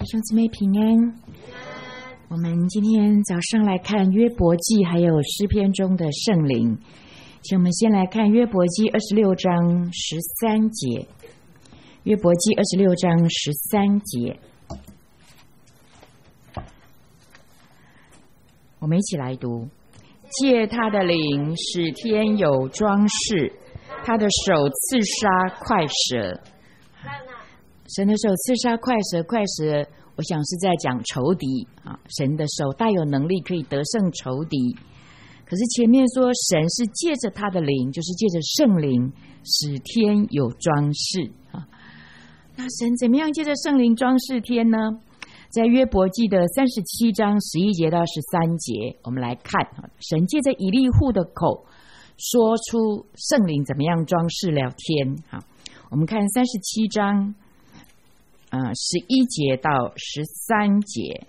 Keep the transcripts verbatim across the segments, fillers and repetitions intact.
弟兄姊妹平安。我们今天早上来看约伯记还有诗篇中的圣灵，请我们先来看约伯记二十六章十三节。约伯记二十六章十三节，我们一起来读。借他的灵使天有装饰，他的手刺杀快蛇。神的手刺杀快蛇，快蛇我想是在讲仇敌啊。神的手大有能力可以得胜仇敌，可是前面说神是借着他的灵，就是借着圣灵使天有装饰啊。那神怎么样借着圣灵装饰天呢？在约伯记的三十七章十一节到十三节，我们来看神借着以利户的口说出圣灵怎么样装饰了天。好，我们看三十七章呃，十一节到十三节，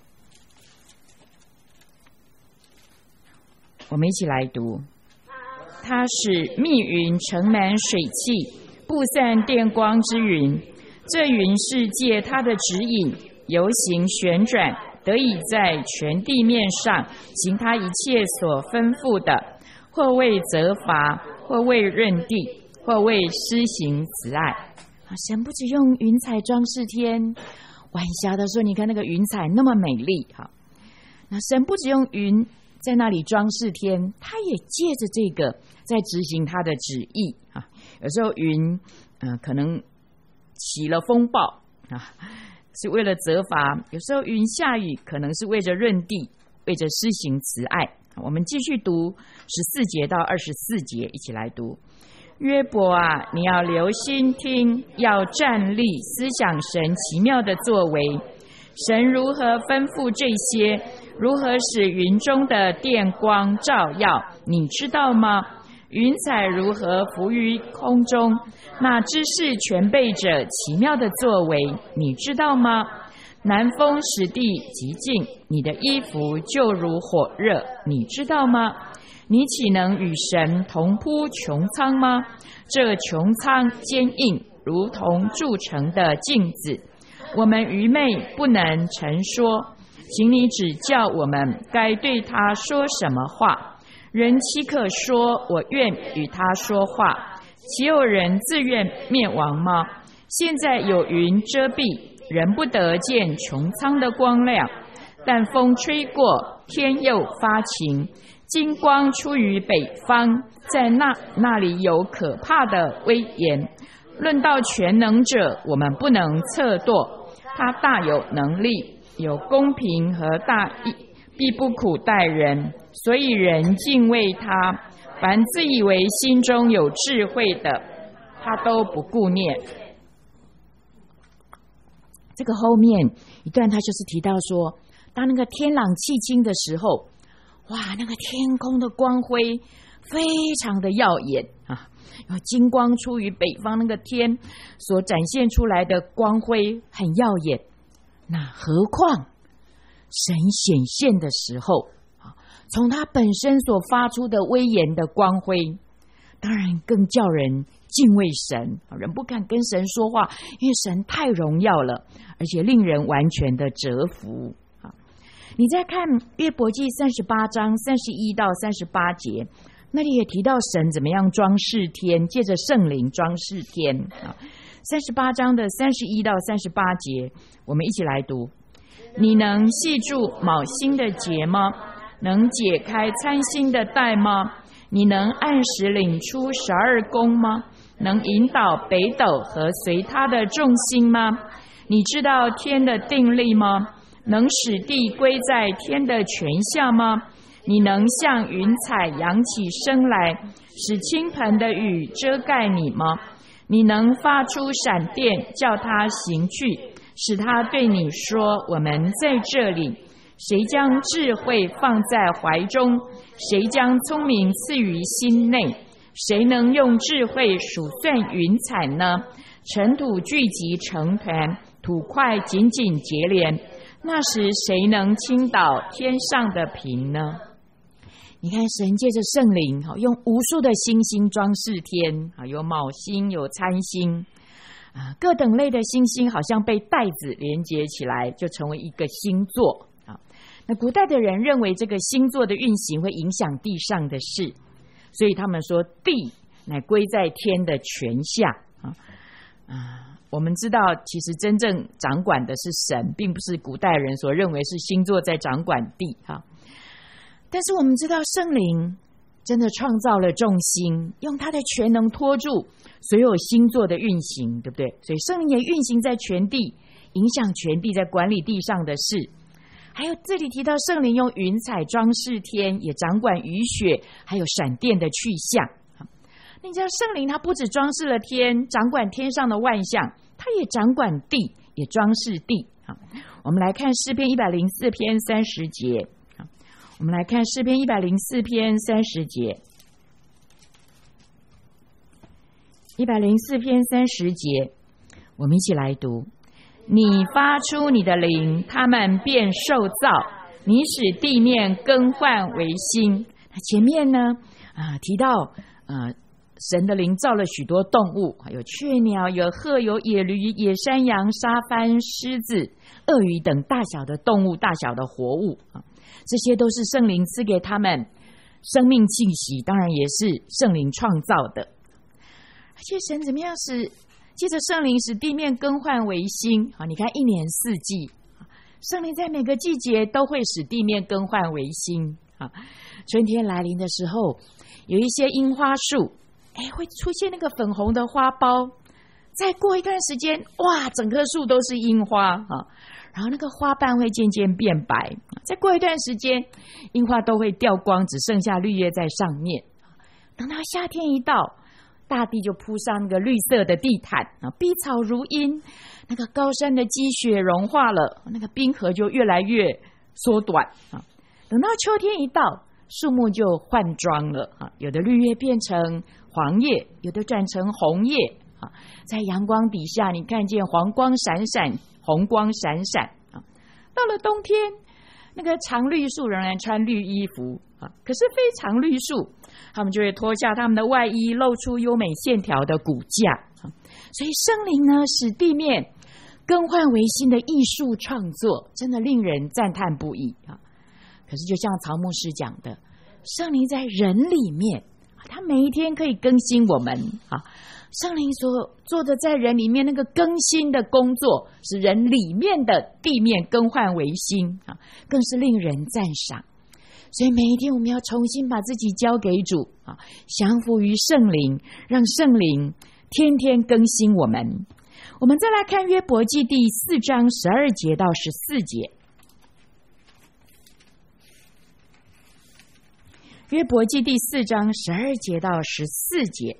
我们一起来读。他使密云盛满水汽，布散电光之云，这云是借他的指引游行旋转，得以在全地面上行他一切所吩咐的，或为责罚，或为润地，或为施行慈爱。神不只用云彩装饰天，晚霞的时候你看那个云彩那么美丽。那神不只用云在那里装饰天，他也借着这个在执行他的旨意。有时候云、呃、可能起了风暴是为了责罚，有时候云下雨可能是为着润地，为着施行慈爱。我们继续读十四节到二十四节，一起来读。约伯啊，你要留心听，要站立思想神奇妙的作为。神如何吩咐这些，如何使云中的电光照耀，你知道吗？云彩如何浮于空中，那知识全备者奇妙的作为，你知道吗？南风使地极静，你的衣服就如火热，你知道吗？你岂能与神同铺穹苍吗？这穹苍坚硬，如同铸成的镜子。我们愚昧不能陈说，请你指教我们该对他说什么话。人岂可说我愿与他说话？岂有人自愿灭亡吗？现在有云遮蔽，人不得见穹苍的光亮。但风吹过，天又发晴，金光出于北方，在那那里有可怕的威严。论到全能者，我们不能测度，他大有能力，有公平和大义，必不苦待人，所以人敬畏他。凡自以为心中有智慧的，他都不顾念。这个后面一段他就是提到说，当那个天朗气清的时候，哇，那个天空的光辉非常的耀眼啊！金光出于北方，那个天所展现出来的光辉很耀眼。那何况神显现的时候，从他本身所发出的威严的光辉，当然更叫人敬畏神，人不敢跟神说话，因为神太荣耀了，而且令人完全的折服。你再看约伯记三十八章三十一到三十八节，那里也提到神怎么样装饰天，借着圣灵装饰天。三十八章的三十一到三十八节，我们一起来读。你能系住卯星的结吗？能解开参星的带吗？你能按时领出十二宫吗？能引导北斗和随它的众星吗？你知道天的定力吗？能使地归在天的权下吗？你能向云彩扬起声来，使倾盆的雨遮盖你吗？你能发出闪电，叫它行去，使它对你说，我们在这里。谁将智慧放在怀中？谁将聪明赐于心内？谁能用智慧数算云彩呢？尘土聚集成团，土块紧紧结连，那时谁能倾倒天上的平呢？你看神借着圣灵用无数的星星装饰天，有卯星有参星， 啊，各等类的星星好像被带子连接起来，就成为一个星座啊。那古代的人认为这个星座的运行会影响地上的事，所以他们说地乃归在天的权下啊啊。我们知道，其实真正掌管的是神，并不是古代人所认为是星座在掌管地哈。但是我们知道，圣灵真的创造了众星，用他的全能托住所有星座的运行，对不对？所以圣灵也运行在全地，影响全地，在管理地上的事。还有这里提到圣灵用云彩装饰天，也掌管雨雪还有闪电的去向。那你知道圣灵他不只装饰了天，掌管天上的万象，他也掌管地，也装饰地。我们来看诗篇一百零四篇三十节，我们来看诗篇一百零四篇三十节，一百零四篇三十节，我们一起来读。你发出你的灵，他们便受造，你使地面更换为新。那前面呢啊提到呃神的灵造了许多动物，有雀鸟，有鹤，有野驴，野山羊，沙番，狮子，鳄鱼等大小的动物，大小的活物啊，这些都是圣灵赐给他们生命气息，当然也是圣灵创造的。而且神怎么样使借着圣灵使地面更换为新啊？你看一年四季，圣灵在每个季节都会使地面更换为新啊。春天来临的时候，有一些樱花树，哎，会出现那个粉红的花苞。再过一段时间，哇，整棵树都是樱花啊！然后那个花瓣会渐渐变白。再过一段时间，樱花都会掉光，只剩下绿叶在上面。等到夏天一到，大地就铺上那个绿色的地毯啊，碧草如茵，那个高山的积雪融化了，那个冰河就越来越缩短啊。等到秋天一到，树木就换装了啊，有的绿叶变成黄叶，有的转成红叶啊，在阳光底下，你看见黄光闪闪，红光闪闪啊。到了冬天，那个常绿树仍然穿绿衣服啊，可是非常绿树，他们就会脱下他们的外衣，露出优美线条的骨架啊。所以圣灵呢，使地面更换为新的艺术创作，真的令人赞叹不已啊。可是就像曹牧师讲的，圣灵在人里面，他每一天可以更新我们啊。圣灵所做的在人里面那个更新的工作，使人里面的地面更换为新啊，更是令人赞赏。所以每一天我们要重新把自己交给主啊，降服于圣灵，让圣灵天天更新我们。我们再来看约伯记第四章十二节到十四节。约伯记第四章十二节到十四节，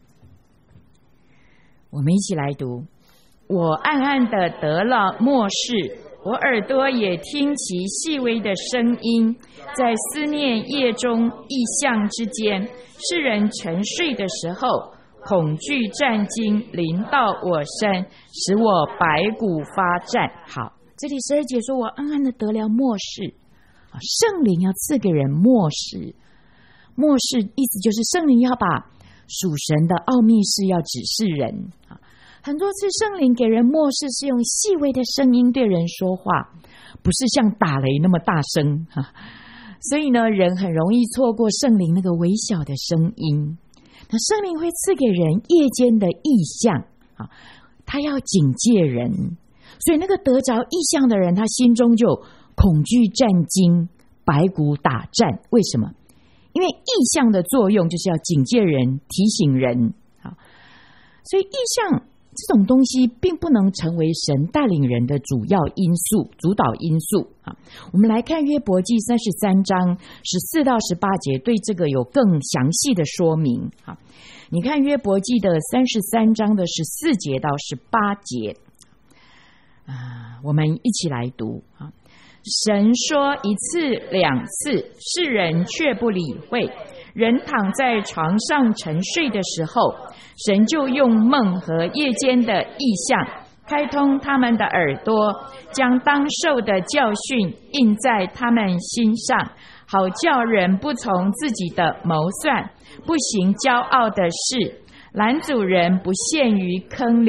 我们一起来读。我暗暗的得了默示，我耳朵也听其细微的声音，在思念夜中异象之间，世人沉睡的时候，恐惧战惊临到我身，使我白骨发战。好，这里十二节说我暗暗的得了默示，圣灵要赐给人默示。默示意思就是圣灵要把属神的奥秘事要指示人。很多次圣灵给人默示是用细微的声音对人说话，不是像打雷那么大声，所以呢，人很容易错过圣灵那个微小的声音。那圣灵会赐给人夜间的异象，他要警戒人，所以那个得着异象的人，他心中就恐惧战惊，白骨打战。为什么？因为异象的作用就是要警戒人，提醒人。所以异象这种东西并不能成为神带领人的主要因素、主导因素啊。我们来看约伯记三十三章十四到十八节，对这个有更详细的说明啊。你看约伯记的三十三章的十四节到十八节啊，我们一起来读啊。神说一次两次，世人却不理会。人躺在床上沉睡的时候，神就用梦和夜间的异象开通他们的耳朵，将当受的教训印在他们心上，好叫人不从自己的谋算，不行骄傲的事，拦阻人不陷于坑里，不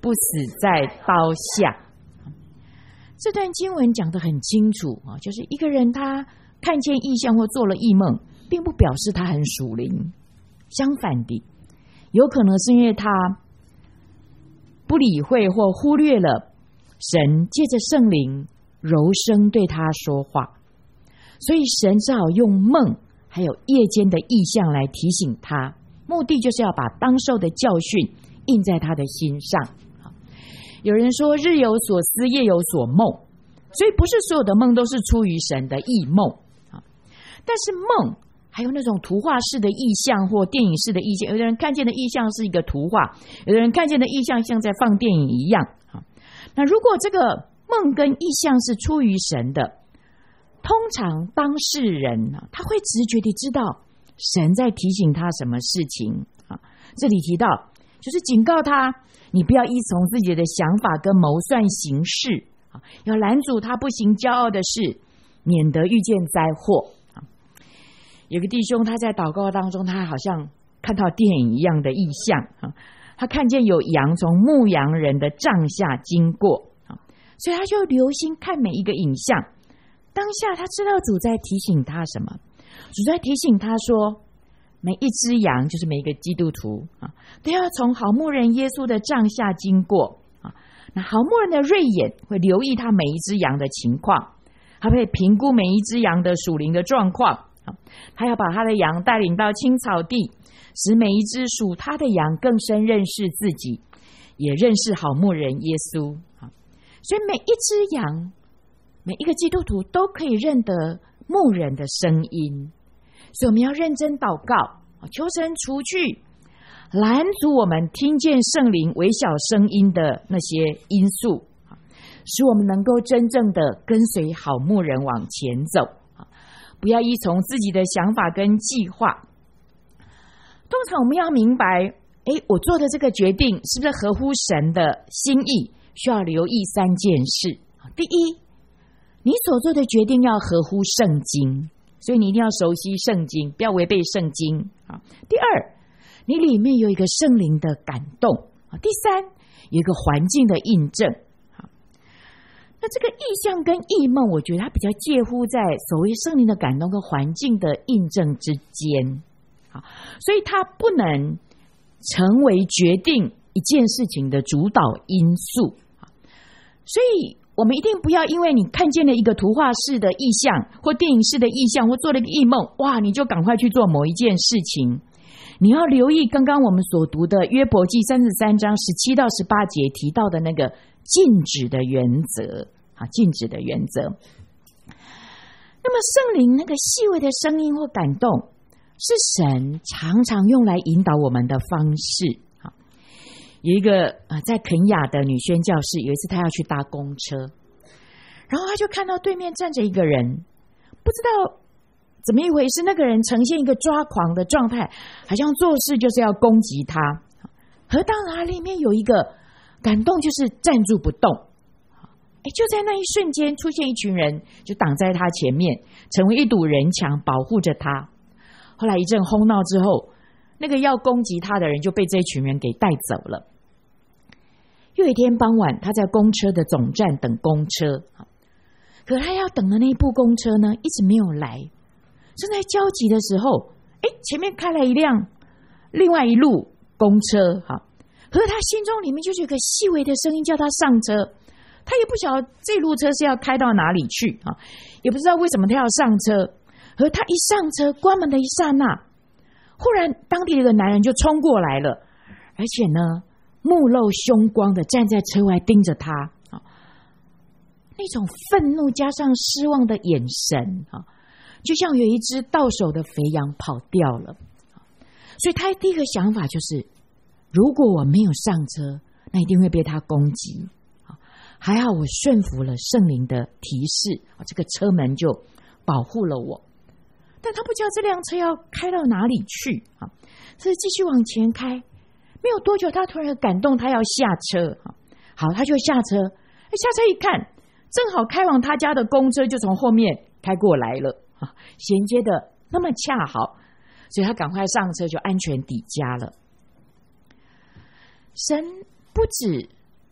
不死在刀下。这段经文讲得很清楚啊，就是一个人他看见异象或做了异梦，并不表示他很属灵，相反的，有可能是因为他不理会或忽略了神借着圣灵柔声对他说话，所以神只好用梦还有夜间的异象来提醒他，目的就是要把当受的教训印在他的心上。有人说日有所思夜有所梦，所以不是所有的梦都是出于神的异梦，但是梦还有那种图画式的意象或电影式的意象，有的人看见的意象是一个图画，有的人看见的意象像在放电影一样。那如果这个梦跟意象是出于神的，通常当事人他会直觉地知道神在提醒他什么事情。这里提到就是警告他，你不要依从自己的想法跟谋算行事，要拦阻他不行骄傲的事，免得遇见灾祸。有个弟兄他在祷告当中，他好像看到电影一样的意象，他看见有羊从牧羊人的帐下经过，所以他就留心看每一个影像。当下他知道主在提醒他什么，主在提醒他说，每一只羊就是每一个基督徒都要从好牧人耶稣的帐下经过。那好牧人的锐眼会留意他每一只羊的情况，他会评估每一只羊的属灵的状况，他要把他的羊带领到青草地，使每一只属他的羊更深认识自己，也认识好牧人耶稣。所以每一只羊，每一个基督徒都可以认得牧人的声音。所以我们要认真祷告，求神除去拦阻我们听见圣灵微小声音的那些因素，使我们能够真正的跟随好牧人往前走，不要依从自己的想法跟计划。通常我们要明白，诶，我做的这个决定是不是合乎神的心意，需要留意三件事。第一，你所做的决定要合乎圣经，所以你一定要熟悉圣经，不要违背圣经。第二，你里面有一个圣灵的感动。第三，有一个环境的印证。那这个意象跟异梦，我觉得它比较介乎在所谓圣灵的感动跟环境的印证之间，所以它不能成为决定一件事情的主导因素。所以我们一定不要因为你看见了一个图画式的意象或电影式的意象或做了一个异梦，哇，你就赶快去做某一件事情。你要留意刚刚我们所读的约伯记三十三章十七到十八节提到的那个禁止的原则啊，禁止的原则。那么圣灵那个细微的声音或感动，是神常常用来引导我们的方式。有一个呃在肯亚的女宣教士，有一次她要去搭公车，然后她就看到对面站着一个人，不知道怎么一回事，那个人呈现一个抓狂的状态，好像做事就是要攻击他。而当然里面有一个感动，就是站住不动。就在那一瞬间出现一群人，就挡在他前面，成为一堵人墙保护着他。后来一阵哄闹之后，那个要攻击他的人就被这群人给带走了。又一天傍晚，他在公车的总站等公车，可他要等的那部公车呢，一直没有来。正在焦急的时候，诶，前面开了一辆另外一路公车，可是他心中里面就是有个细微的声音叫他上车，他也不晓得这路车是要开到哪里去，也不知道为什么他要上车。而他一上车关门的一刹那，忽然当地的一个男人就冲过来了，而且呢目露凶光的站在车外盯着他，那种愤怒加上失望的眼神，就像有一只到手的肥羊跑掉了。所以他第一个想法就是，如果我没有上车，那一定会被他攻击。还好我顺服了圣灵的提示，这个车门就保护了我。但他不知道这辆车要开到哪里去，所以继续往前开。没有多久，他突然感动，他要下车。好，他就下车，下车一看，正好开往他家的公车就从后面开过来了，衔接的那么恰好，所以他赶快上车，就安全抵家了。神不止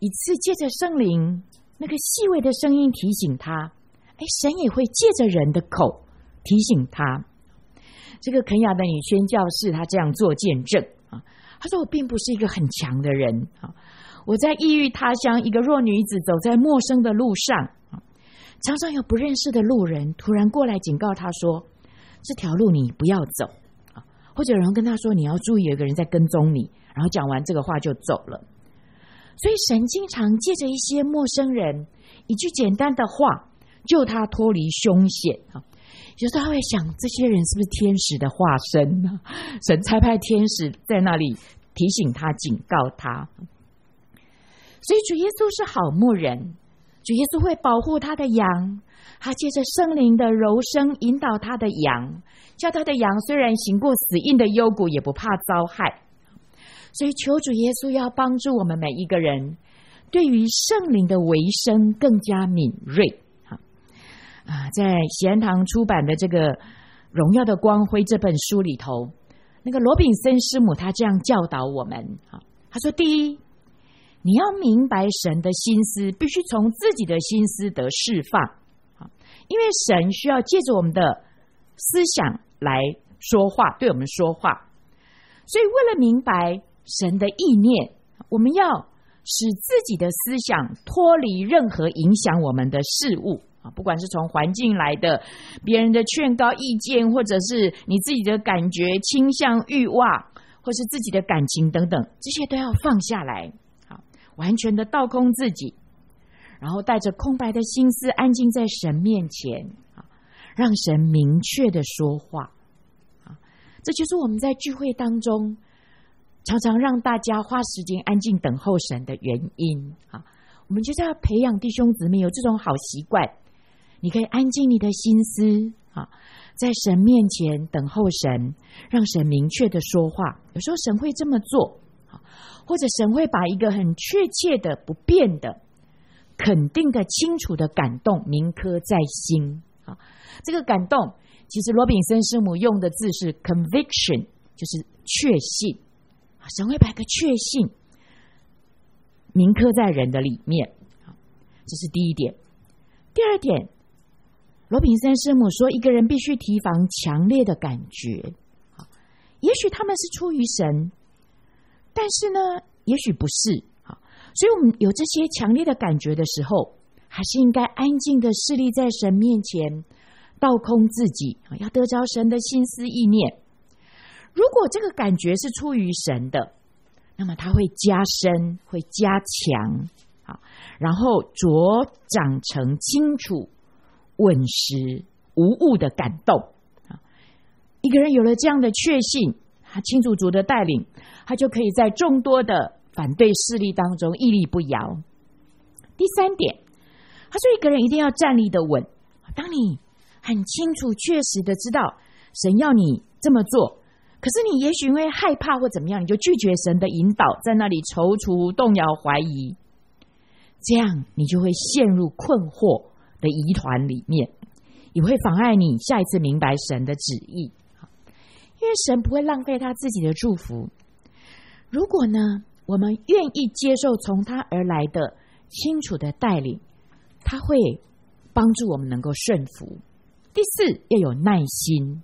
一次借着圣灵那个细微的声音提醒他，哎，神也会借着人的口提醒他。这个肯亚的女宣教士她这样做见证啊，她说我并不是一个很强的人啊，我在异域他乡一个弱女子走在陌生的路上，常常有不认识的路人突然过来警告她说这条路你不要走，或者有人跟她说你要注意有一个人在跟踪你，然后讲完这个话就走了。所以神经常借着一些陌生人一句简单的话救他脱离凶险。有时候他会想这些人是不是天使的化身呢？神差派天使在那里提醒他警告他。所以主耶稣是好牧人，主耶稣会保护他的羊，他借着圣灵的柔声引导他的羊，叫他的羊虽然行过死荫的幽谷也不怕遭害。所以求主耶稣要帮助我们每一个人对于圣灵的微声更加敏锐。啊，在喜安堂出版的这个《荣耀的光辉》这本书里头，那个罗炳森师母她这样教导我们。她说，第一，你要明白神的心思必须从自己的心思得释放，因为神需要借着我们的思想来说话，对我们说话。所以为了明白神的意念，我们要使自己的思想脱离任何影响我们的事物，不管是从环境来的、别人的劝告意见，或者是你自己的感觉、倾向、欲望，或是自己的感情等等，这些都要放下来，完全的倒空自己，然后带着空白的心思安静在神面前，让神明确的说话。这就是我们在聚会当中常常让大家花时间安静等候神的原因。我们就是要培养弟兄姊妹有这种好习惯，你可以安静你的心思，在神面前等候神，让神明确的说话。有时候神会这么做，或者神会把一个很确切的、不变的、肯定的、清楚的感动铭刻在心。这个感动其实罗炳森师母用的字是 conviction， 就是确信。神会把一个确信铭刻在人的里面，这是第一点。第二点，罗炳森师母说一个人必须提防强烈的感觉，也许他们是出于神，但是呢也许不是。所以我们有这些强烈的感觉的时候，还是应该安静的侍立在神面前，倒空自己，要得着神的心思意念。如果这个感觉是出于神的，那么它会加深，会加强，然后茁长成清楚稳实无误的感动。一个人有了这样的确信，他清楚主的带领，他就可以在众多的反对势力当中屹立不摇。第三点，他说一个人一定要站立的稳。当你很清楚确实的知道神要你这么做，可是你也许因为害怕或怎么样，你就拒绝神的引导，在那里踌躇动摇怀疑，这样你就会陷入困惑的疑团里面，也会妨碍你下一次明白神的旨意。因为神不会浪费他自己的祝福，如果呢我们愿意接受从他而来的清楚的带领，他会帮助我们能够顺服。第四，要有耐心，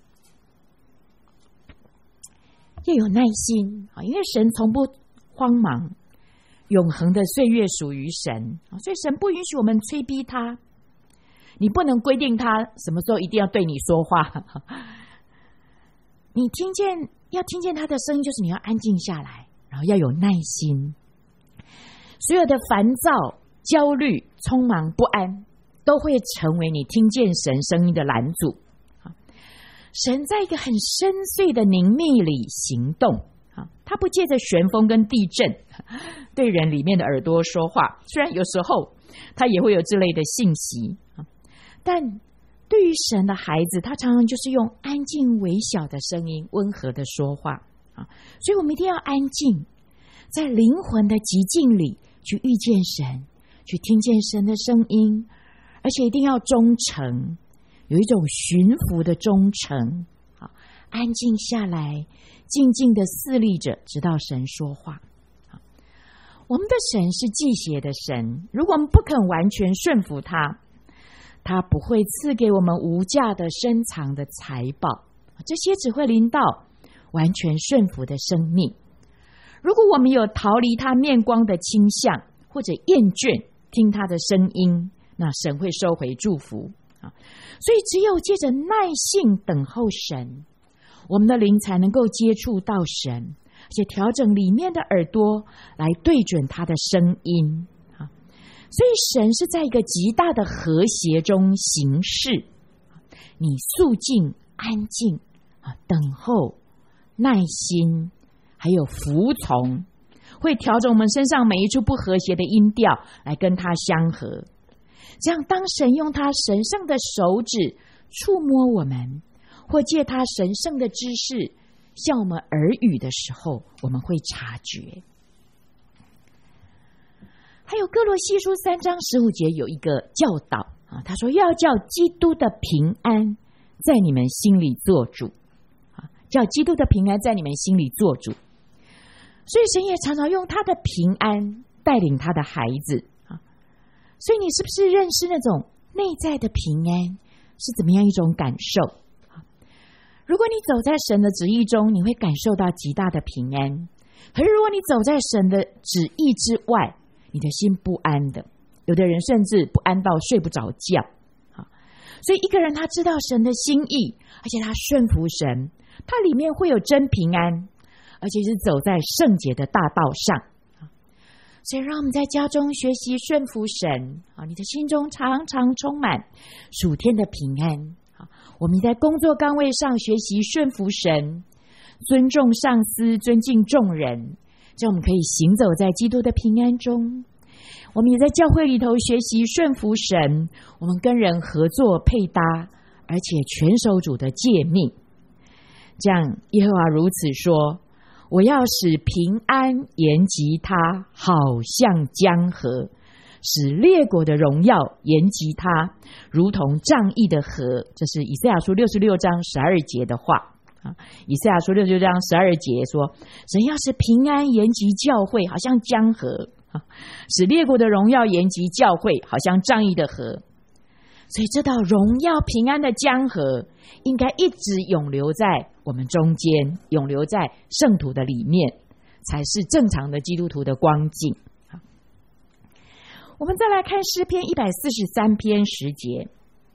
要有耐心，因为神从不慌忙，永恒的岁月属于神，所以神不允许我们催逼他，你不能规定他什么时候一定要对你说话。你听见要听见他的声音，就是你要安静下来，然后要有耐心。所有的烦躁、焦虑、匆忙不安都会成为你听见神声音的拦阻。神在一个很深邃的凝密里行动，他不借着旋风跟地震对人里面的耳朵说话，虽然有时候他也会有这类的信息，但对于神的孩子，他常常就是用安静微小的声音温和的说话。所以我们一定要安静，在灵魂的寂静里去遇见神，去听见神的声音，而且一定要忠诚，有一种驯服的忠诚，安静下来，静静的侍立着，直到神说话。 我们的神是忌邪的神，如果我们不肯完全顺服他，他不会赐给我们无价的深藏的财宝，这些只会临到完全顺服的生命。如果我们有逃离他面光的倾向，或者厌倦听他的声音，那神会收回祝福。所以只有借着耐性等候神，我们的灵才能够接触到神，而且调整里面的耳朵来对准他的声音。所以神是在一个极大的和谐中行事，你肃静安静，等候耐心还有服从，会调整我们身上每一处不和谐的音调来跟它相合。这样当神用他神圣的手指触摸我们，或借他神圣的知识向我们耳语的时候，我们会察觉。还有哥罗西书三章十五节有一个教导啊，他说要叫基督的平安在你们心里做主啊，叫基督的平安在你们心里做主。所以神也常常用他的平安带领他的孩子啊。所以你是不是认识那种内在的平安是怎么样一种感受？如果你走在神的旨意中，你会感受到极大的平安。可是如果你走在神的旨意之外，你的心不安的，有的人甚至不安到睡不着觉。所以一个人他知道神的心意，而且他顺服神，他里面会有真平安，而且是走在圣洁的大道上。所以让我们在家中学习顺服神，你的心中常常充满属天的平安。我们在工作岗位上学习顺服神，尊重上司，尊敬众人，这样我们可以行走在基督的平安中。我们也在教会里头学习顺服神，我们跟人合作配搭，而且全守主的诫命。这样耶和华如此说，我要使平安延及他，好像江河，使列国的荣耀延及他，如同仗义的河。这是以赛亚书六十六章十二节的话。以赛亚书六十六章十二节说，神要使平安延及教会，好像江河，使列国的荣耀延及教会，好像仗义的河。所以这道荣耀平安的江河应该一直永留在我们中间，永留在圣徒的里面，才是正常的基督徒的光景。我们再来看诗篇一百四十三篇十节，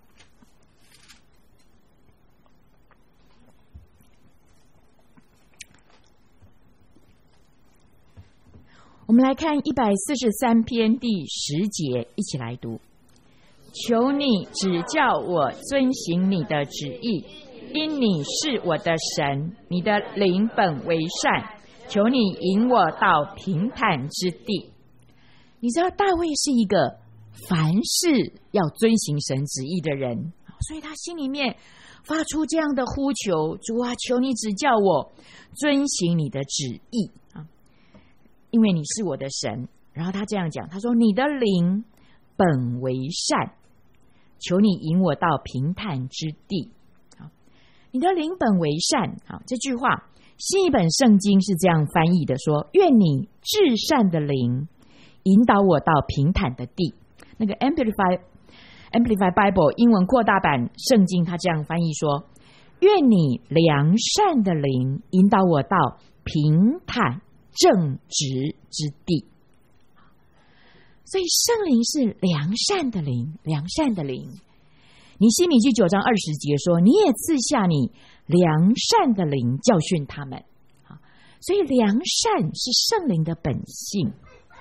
我们来看一百四十三篇第十节，一起来读。求你指教我遵行你的旨意，因你是我的神，你的灵本为善，求你引我到平坦之地。你知道大卫是一个凡事要遵行神旨意的人，所以他心里面发出这样的呼求，主啊，求你指教我遵行你的旨意，因为你是我的神。然后他这样讲，他说你的灵本为善，求你引我到平坦之地。你的灵本为善，这句话新译本圣经是这样翻译的，说愿你至善的灵引导我到平坦的地。那个 Amplify Amplify Bible 英文扩大版圣经他这样翻译说，愿你良善的灵引导我到平坦正直之地。所以圣灵是良善的灵，良善的灵。尼希米记九章二十节说，你也赐下你良善的灵教训他们。所以良善是圣灵的本性。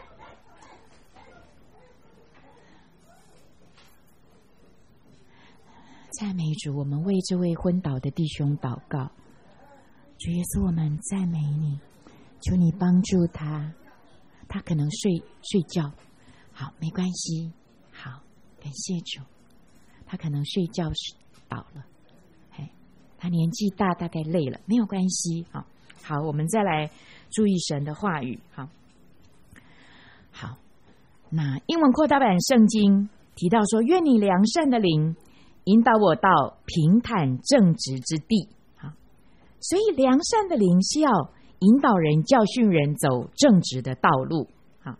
赞美主，我们为这位昏倒的弟兄祷告。主耶稣，我们赞美你，求你帮助他，他可能睡睡觉，好，没关系，好，感谢主，他可能睡觉倒了，嘿，他年纪大，大概累了，没有关系，好，好，我们再来注意神的话语，好，好，那英文扩大版圣经提到说，愿你良善的灵引导我到平坦正直之地。所以良善的灵是要引导人、教训人走正直的道路。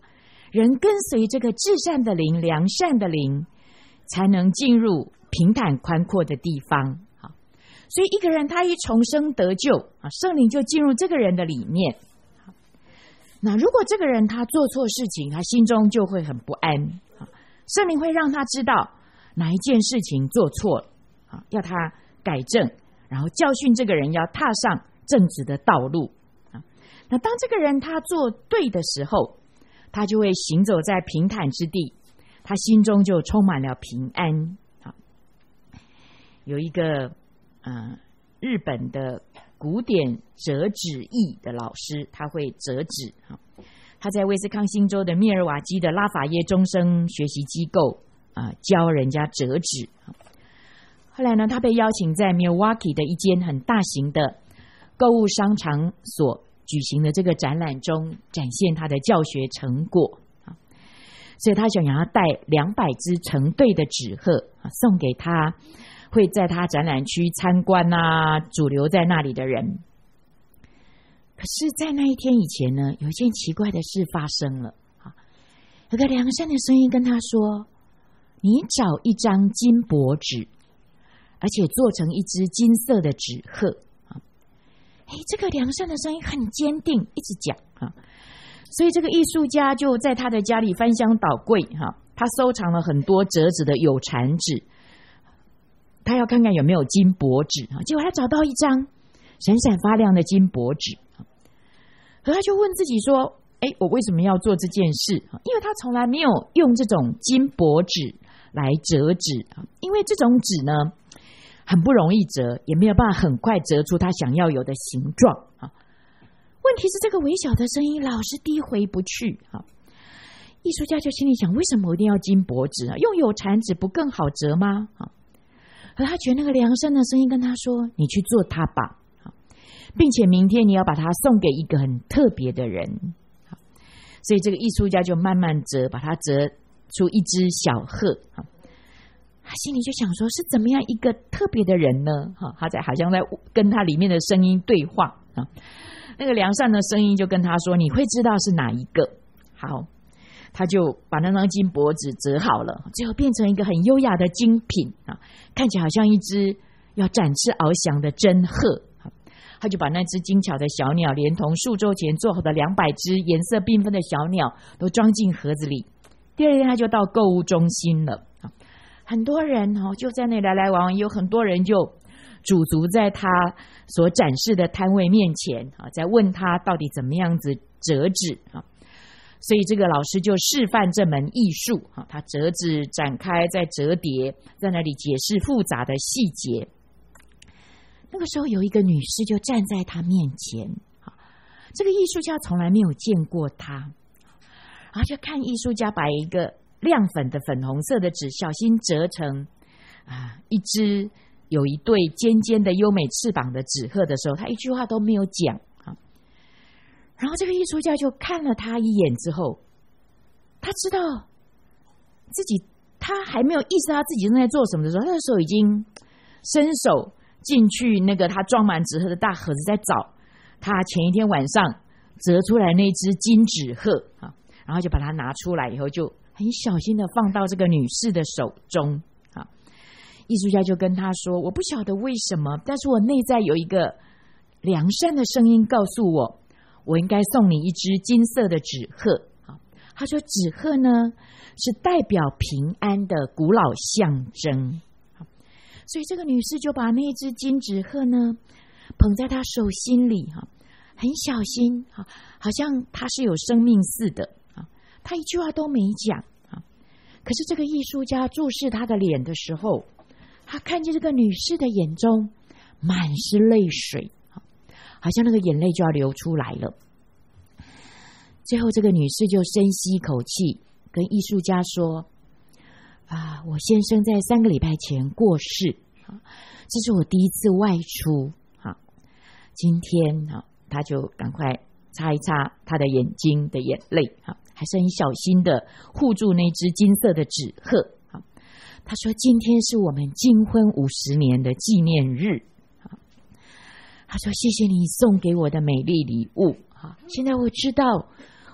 人跟随这个至善的灵、良善的灵，才能进入平坦宽阔的地方。所以一个人他一重生得救，圣灵就进入这个人的里面。那如果这个人他做错事情，他心中就会很不安，圣灵会让他知道哪一件事情做错了，要他改正，然后教训这个人要踏上正直的道路。那当这个人他做对的时候，他就会行走在平坦之地，他心中就充满了平安。有一个呃，日本的古典折纸艺的老师，他会折纸。他在威斯康星州的密尔瓦基的拉法耶终生学习机构啊、呃，教人家折纸。后来呢，他被邀请在 Milwaukee 的一间很大型的购物商场所举行的这个展览中，展现他的教学成果。所以他想要带两百只成对的纸鹤送给他会在他展览区参观啊，主流在那里的人。可是在那一天以前呢，有一件奇怪的事发生了。有个良善的声音跟他说，你找一张金箔纸，而且做成一只金色的纸鹤。哎，这个良善的声音很坚定，一直讲啊。所以这个艺术家就在他的家里翻箱倒柜哈，他收藏了很多折纸的有缠纸，他要看看有没有金箔纸，结果他找到一张闪闪发亮的金箔纸，可他就问自己说，哎，我为什么要做这件事？因为他从来没有用这种金箔纸来折纸，因为这种纸呢很不容易折，也没有办法很快折出他想要有的形状。问题是这个微小的声音老是低回不去。艺术家就心里想，为什么我一定要金箔纸啊？用有缠纸不更好折吗？可他觉得那个良善的声音跟他说，你去做它吧，并且明天你要把它送给一个很特别的人。所以这个艺术家就慢慢折，把它折出一只小鹤。他心里就想说，是怎么样一个特别的人呢？他在好像在跟他里面的声音对话。那个良善的声音就跟他说，你会知道是哪一个。好，他就把那张金箔纸折好了，最后变成一个很优雅的精品，看起来好像一只要展翅翱翔的真鹤。他就把那只精巧的小鸟连同数周前做好的两百只颜色缤纷的小鸟都装进盒子里。第二天他就到购物中心了，很多人就在那来来往往，有很多人就驻足在他所展示的摊位面前，在问他到底怎么样子折纸。所以这个老师就示范这门艺术，他折纸展开再折叠，在那里解释复杂的细节。那个时候有一个女士就站在他面前，这个艺术家从来没有见过他，然后就看艺术家把一个亮粉的粉红色的纸小心折成啊一只有一对尖尖的优美翅膀的纸鹤的时候，他一句话都没有讲。然后这个艺术家就看了他一眼之后，他知道自己他还没有意识到自己正在做什么的时候，他的手已经伸手进去那个他装满纸鹤的大盒子，在找他前一天晚上折出来那只金纸鹤，然后就把它拿出来以后，就很小心的放到这个女士的手中。艺术家就跟他说，我不晓得为什么，但是我内在有一个良善的声音告诉我，我应该送你一只金色的纸鹤。他说纸鹤呢是代表平安的古老象征，所以这个女士就把那只金纸鹤呢捧在她手心里，很小心，好像她是有生命似的。她一句话都没讲，可是这个艺术家注视她的脸的时候，他看见这个女士的眼中满是泪水，好像那个眼泪就要流出来了。最后这个女士就深吸一口气，跟艺术家说，啊，我先生在三个礼拜前过世，这是我第一次外出，今天他就赶快擦一擦他的眼睛的眼泪，还是很小心的护住那只金色的纸鹤。他说今天是我们金婚五十年的纪念日，他说谢谢你送给我的美丽礼物，现在我知道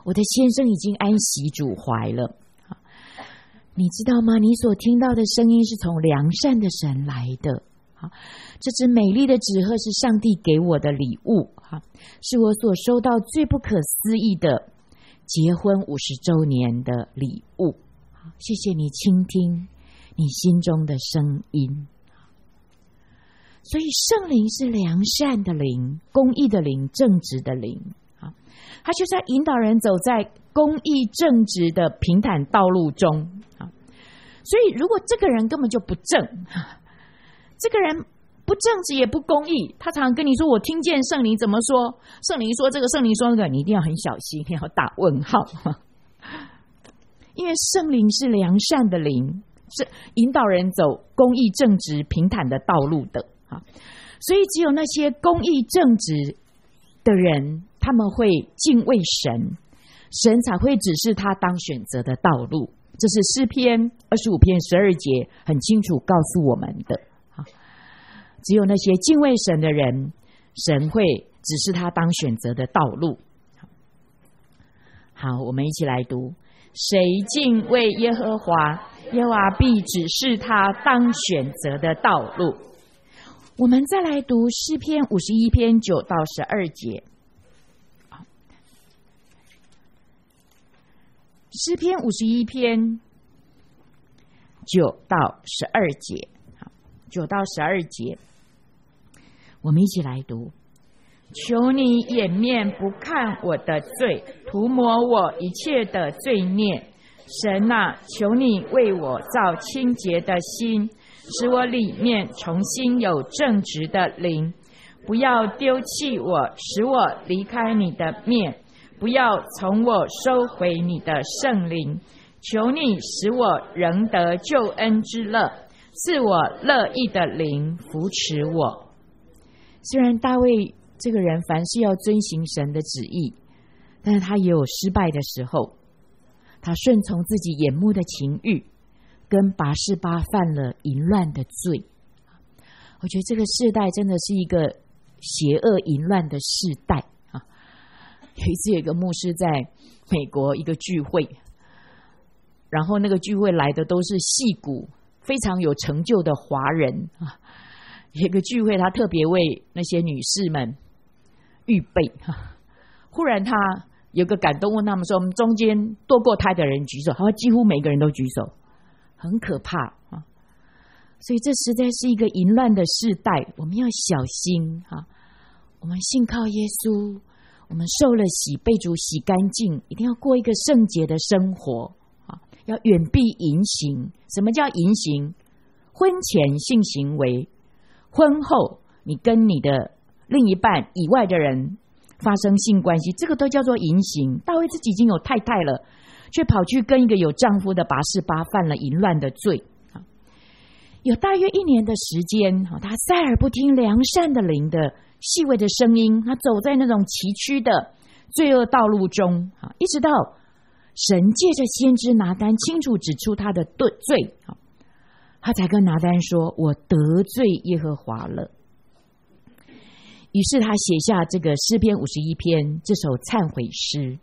我的先生已经安息主怀了。你知道吗？你所听到的声音是从良善的神来的。这只美丽的纸鹤是上帝给我的礼物，是我所收到最不可思议的结婚五十周年的礼物。谢谢你倾听你心中的声音。所以圣灵是良善的灵，公义的灵，正直的灵，他就是要引导人走在公义正直的平坦道路中。所以如果这个人根本就不正，这个人不正直也不公义，他常常跟你说我听见圣灵怎么说，圣灵说这个，圣灵说那个，你一定要很小心，要打问号。因为圣灵是良善的灵，是引导人走公义正直平坦的道路的。所以只有那些公义正直的人，他们会敬畏神，神才会指示他当选择的道路。这是诗篇二十五篇十二节很清楚告诉我们的。只有那些敬畏神的人，神会指示他当选择的道路。好，我们一起来读：谁敬畏耶和华，耶和华必指示他当选择的道路。我们再来读诗篇五十一篇九到十二节。诗篇五十一篇九到十二节，九到十二节，我们一起来读：求你掩面不看我的罪，涂抹我一切的罪孽。神啊，求你为我造清洁的心，使我里面重新有正直的灵。不要丢弃我，使我离开你的面，不要从我收回你的圣灵。求你使我仍得救恩之乐，赐我乐意的灵扶持我。虽然大卫这个人凡事要遵行神的旨意，但是他也有失败的时候。他顺从自己眼目的情欲，跟拔示巴犯了淫乱的罪。我觉得这个世代真的是一个邪恶淫乱的世代啊！有一次有一个牧师在美国一个聚会，然后那个聚会来的都是矽谷非常有成就的华人啊。有一个聚会他特别为那些女士们预备，忽然他有个感动，问他们说：“我们中间堕过胎的人举手。”他说：“几乎每个人都举手，很可怕啊！”所以这实在是一个淫乱的世代，我们要小心啊！我们信靠耶稣，我们受了洗，被主洗干净，一定要过一个圣洁的生活啊！要远避淫行。什么叫淫行？婚前性行为，婚后你跟你的另一半以外的人发生性关系，这个都叫做淫行。大卫自己已经有太太了，却跑去跟一个有丈夫的拔示巴犯了淫乱的罪。有大约一年的时间，他塞耳不听良善的灵的细微的声音，他走在那种崎岖的罪恶道路中，一直到神借着先知拿单清楚指出他的罪，他才跟拿单说：“我得罪耶和华了。”于是他写下这个诗篇五十一篇这首忏悔诗。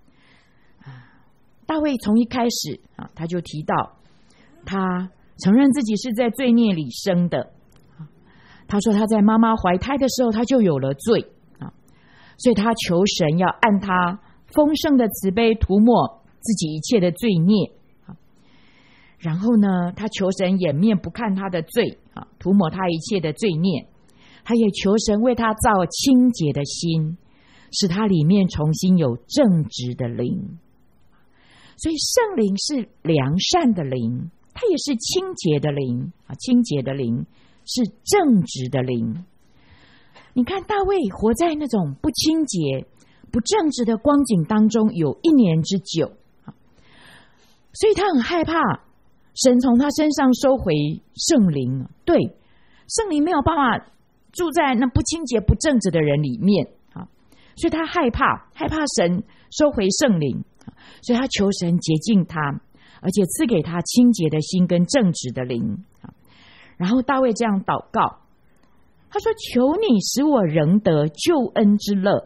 大卫从一开始他就提到，他承认自己是在罪孽里生的。他说他在妈妈怀胎的时候他就有了罪，所以他求神要按他丰盛的慈悲涂抹自己一切的罪孽。然后呢，他求神掩面不看他的罪，涂抹他一切的罪孽。他也求神为他造清洁的心，使他里面重新有正直的灵。所以圣灵是良善的灵，它也是清洁的灵，清洁的灵是正直的灵。你看大卫活在那种不清洁不正直的光景当中有一年之久，所以他很害怕神从他身上收回圣灵。对，圣灵没有办法住在那不清洁不正直的人里面，所以他害怕害怕神收回圣灵，所以他求神洁净他，而且赐给他清洁的心跟正直的灵。然后大卫这样祷告，他说：“求你使我仍得救恩之乐。”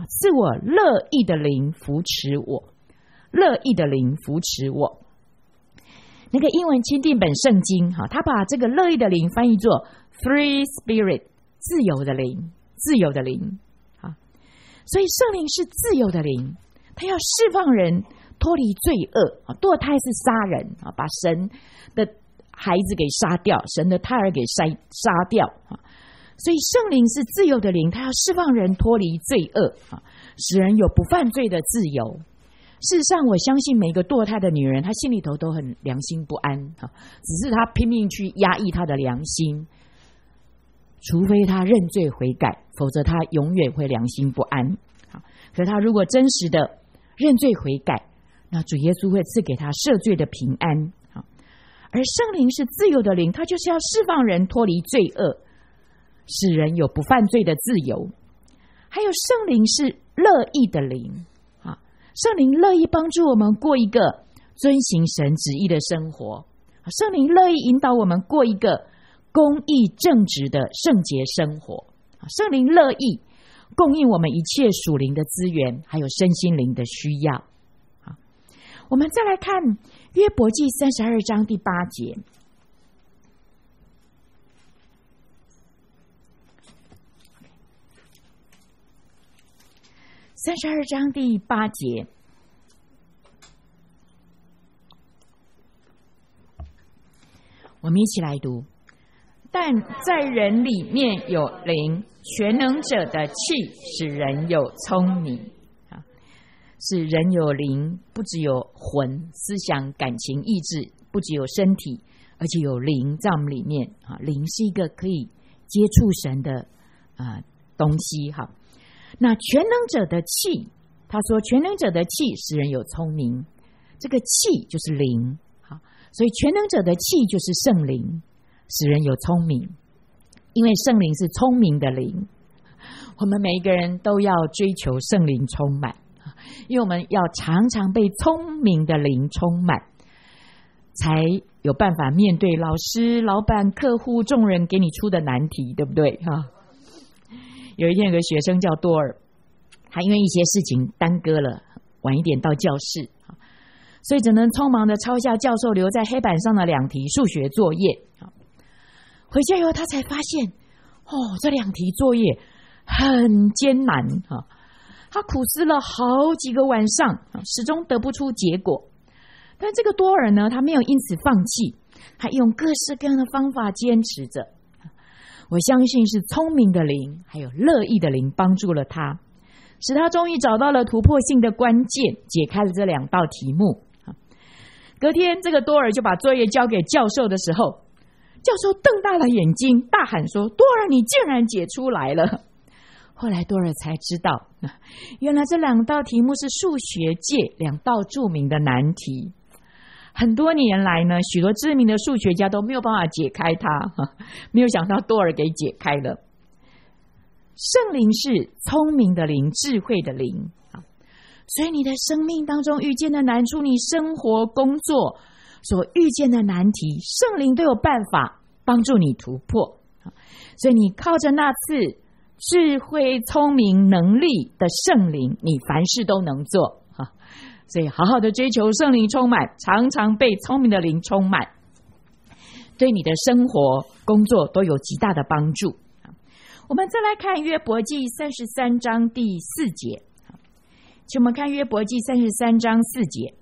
赐我乐意的灵扶持我，乐意的灵扶持我。那个英文钦定本圣经，他把这个乐意的灵翻译作 free spirit， 自由的灵，自由的灵。所以圣灵是自由的灵，他要释放人脱离罪恶。堕胎是杀人，把神的孩子给杀掉，神的胎儿给杀杀掉。所以圣灵是自由的灵，他要释放人脱离罪恶，使人有不犯罪的自由。事实上，我相信每一个堕胎的女人，她心里头都很良心不安，只是她拼命去压抑她的良心，除非她认罪悔改，否则她永远会良心不安。可是她如果真实的认罪悔改，那主耶稣会赐给她赦罪的平安。而圣灵是自由的灵，它就是要释放人脱离罪恶，使人有不犯罪的自由。还有圣灵是乐意的灵，圣灵乐意帮助我们过一个遵行神旨意的生活，圣灵乐意引导我们过一个公义正直的圣洁生活，圣灵乐意供应我们一切属灵的资源，还有身心灵的需要。我们再来看约伯记三十二章第八节，三十二章第八节，我们一起来读。但在人里面有灵，全能者的气使人有聪明。是人有灵，不只有魂、思想、感情、意志，不只有身体，而且有灵在我们里面。灵是一个可以接触神的、呃、东西。那全能者的气，他说全能者的气使人有聪明，这个气就是灵，所以全能者的气就是圣灵，使人有聪明。因为圣灵是聪明的灵，我们每一个人都要追求圣灵充满，因为我们要常常被聪明的灵充满，才有办法面对老师、老板、客户、众人给你出的难题，对不对？有一天有个学生叫多尔，他因为一些事情耽搁了，晚一点到教室，所以只能匆忙的抄下教授留在黑板上的两题数学作业。回家以后他才发现，哦，这两题作业很艰难，他苦思了好几个晚上，始终得不出结果。但这个多尔呢，他没有因此放弃，他用各式各样的方法坚持着。我相信是聪明的灵还有乐意的灵帮助了他，使他终于找到了突破性的关键，解开了这两道题目。隔天这个多尔就把作业交给教授的时候，教授瞪大了眼睛大喊说，多尔你竟然解出来了。后来多尔才知道，原来这两道题目是数学界两道著名的难题，很多年来呢，许多知名的数学家都没有办法解开它，没有想到多尔给解开了。圣灵是聪明的灵，智慧的灵，所以你的生命当中遇见的难处，你生活工作所遇见的难题，圣灵都有办法帮助你突破。所以你靠着那次智慧、聪明、能力的圣灵，你凡事都能做。所以好好的追求圣灵充满，常常被聪明的灵充满，对你的生活工作都有极大的帮助。我们再来看约伯记三十三章第四节，请我们看约伯记三十三章四节，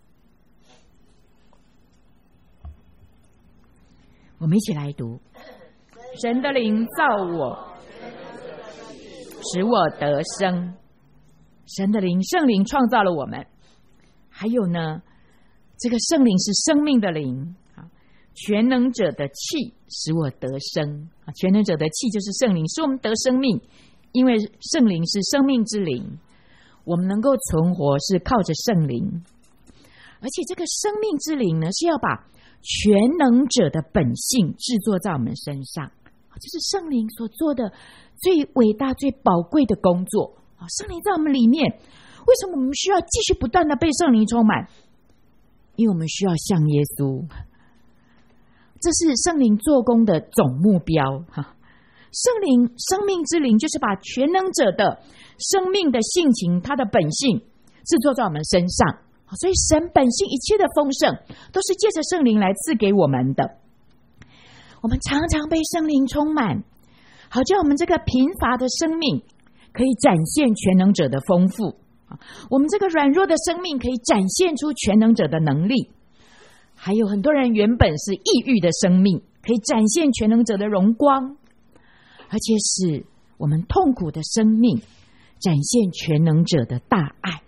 我们一起来读。神的灵造我，使我得生。神的灵，圣灵创造了我们。还有呢，这个圣灵是生命的灵，全能者的气使我得生。全能者的气就是圣灵，使我们得生命。因为圣灵是生命之灵，我们能够存活是靠着圣灵。而且这个生命之灵呢，是要把全能者的本性制作在我们身上，这是圣灵所做的最伟大最宝贵的工作。圣灵在我们里面，为什么我们需要继续不断的被圣灵充满？因为我们需要像耶稣，这是圣灵做工的总目标。 圣灵，生命之灵，就是把全能者的生命的性情，他的本性制作在我们身上。所以神本性一切的丰盛都是借着圣灵来赐给我们的。我们常常被圣灵充满，好叫我们这个贫乏的生命可以展现全能者的丰富，我们这个软弱的生命可以展现出全能者的能力。还有很多人原本是抑郁的生命，可以展现全能者的荣光，而且使我们痛苦的生命展现全能者的大爱。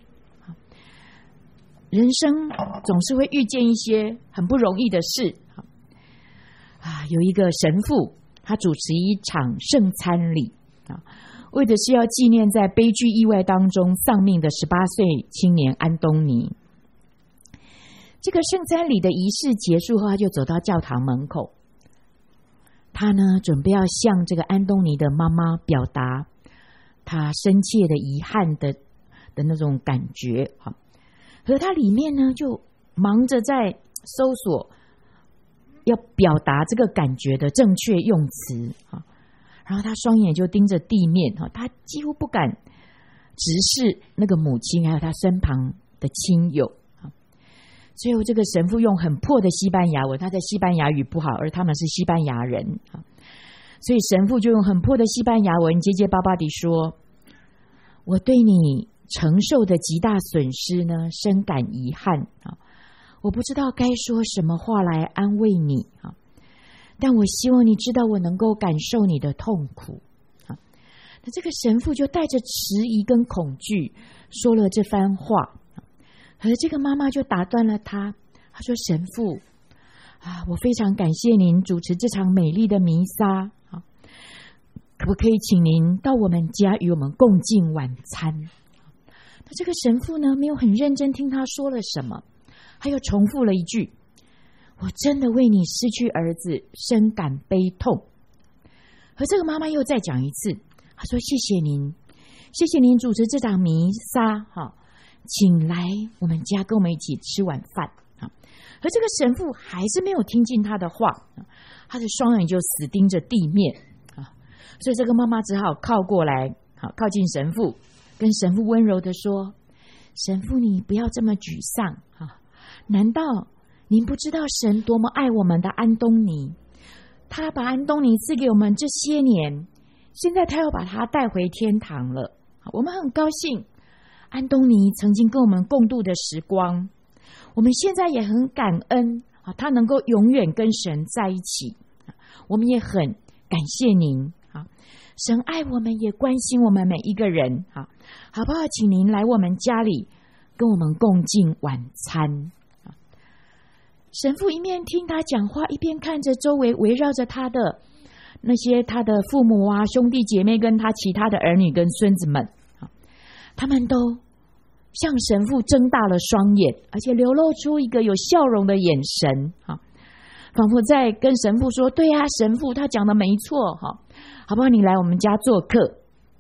人生总是会遇见一些很不容易的事啊，有一个神父，他主持一场圣餐礼啊，为的是要纪念在悲剧意外当中丧命的十八岁青年安东尼。这个圣餐礼的仪式结束后，他就走到教堂门口，他呢准备要向这个安东尼的妈妈表达他深切的遗憾的的那种感觉哈。可是他里面呢就忙着在搜索要表达这个感觉的正确用词，然后他双眼就盯着地面，他几乎不敢直视那个母亲还有他身旁的亲友。最后这个神父用很破的西班牙文，他的西班牙语不好，而他们是西班牙人，所以神父就用很破的西班牙文结结巴巴地说，我对你承受的极大损失呢深感遗憾，我不知道该说什么话来安慰你，但我希望你知道我能够感受你的痛苦。那这个神父就带着迟疑跟恐惧说了这番话，而这个妈妈就打断了他，他说，神父啊，我非常感谢您主持这场美丽的弥撒，可不可以请您到我们家与我们共进晚餐？那这个神父呢没有很认真听他说了什么，他又重复了一句，我真的为你失去儿子深感悲痛。而这个妈妈又再讲一次，她说，谢谢您，谢谢您主持这场弥撒，请来我们家跟我们一起吃晚饭。而这个神父还是没有听进他的话，他的双眼就死盯着地面，所以这个妈妈只好靠过来，靠近神父，跟神父温柔地说，神父你不要这么沮丧，难道您不知道神多么爱我们的安东尼？他把安东尼赐给我们这些年，现在他要把他带回天堂了，我们很高兴安东尼曾经跟我们共度的时光，我们现在也很感恩他能够永远跟神在一起，我们也很感谢您，神爱我们也关心我们每一个人，好不好？请您来我们家里跟我们共进晚餐。神父一面听他讲话，一边看着周围围绕着他的那些他的父母啊、兄弟姐妹跟他其他的儿女跟孙子们，他们都向神父睁大了双眼，而且流露出一个有笑容的眼神，仿佛在跟神父说，对啊，神父他讲的没错，好不好？你来我们家做客。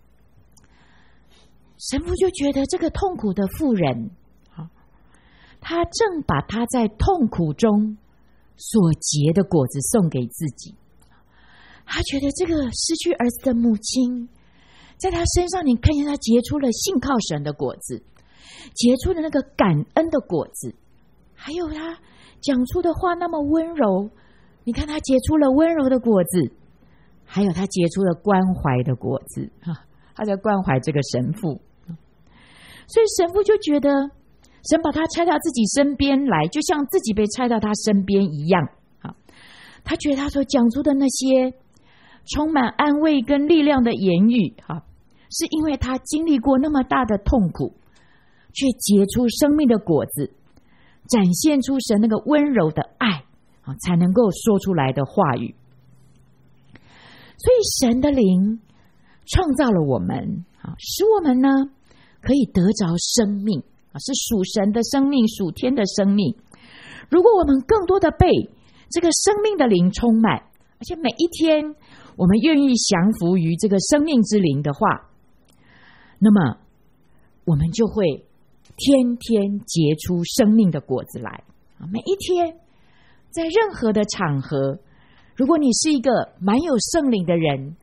神父就觉得这个痛苦的妇人，他正把他在痛苦中所结的果子送给自己，他觉得这个失去儿子的母亲在他身上，你看见他结出了信靠神的果子，结出了那个感恩的果子，还有他讲出的话那么温柔，你看他结出了温柔的果子，还有他结出了关怀的果子，他在关怀这个神父。所以神父就觉得神把他拆到自己身边来，就像自己被拆到他身边一样，他觉得他所讲出的那些充满安慰跟力量的言语，是因为他经历过那么大的痛苦，却结出生命的果子，展现出神那个温柔的爱，才能够说出来的话语。所以神的灵创造了我们，使我们呢可以得着生命，是属神的生命，属天的生命。如果我们更多的被这个生命的灵充满，而且每一天我们愿意降服于这个生命之灵的话，那么我们就会天天结出生命的果子来。每一天在任何的场合，如果你是一个蛮有圣灵的人，